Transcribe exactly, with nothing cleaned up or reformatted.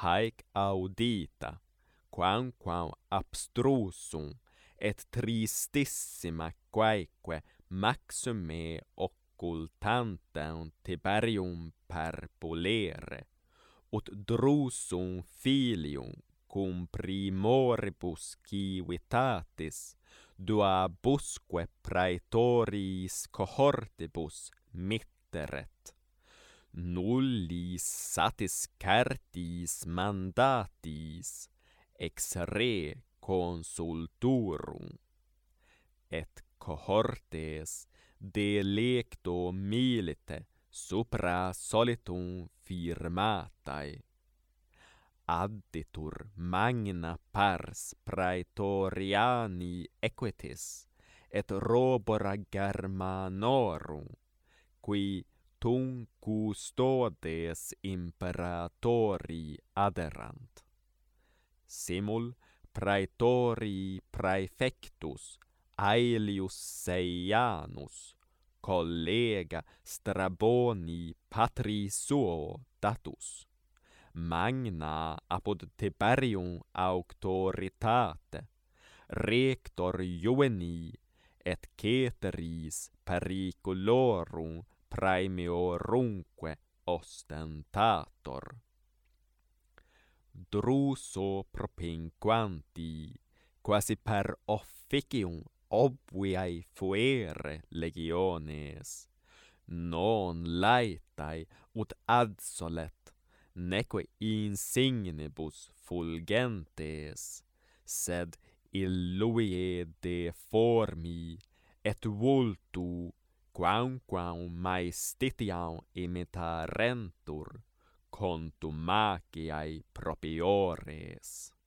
haec audita, quamquam abstrusum, et tristissima quaeque maxime occultantem Tiberium perpulere, ut drusum filium cum primoribus civitatis duabusque praetoriis cohortibus mitteret, nullis satis certis mandatis ex re consulturum, et cohortes delecto milite supra solitum firmatae, additur magna pars praetoriani equitis, et robora Germanorum, qui tum custodes imperatori aderant. Simul praetorii praefectus Aelius Seianus, collega Straboni patris suo datus, magna apud Tiberium auctoritate, rector Juveni et ceteris periculorum praemiorumque ostentator. Druso propinquanti, quasi per officium obviae fuere legiones, non laetae ut adsolet, neque insignibus fulgentes, sed illuvie deformi, et vultu, quamquam maestitiam imitarentur, contumaciae propiores.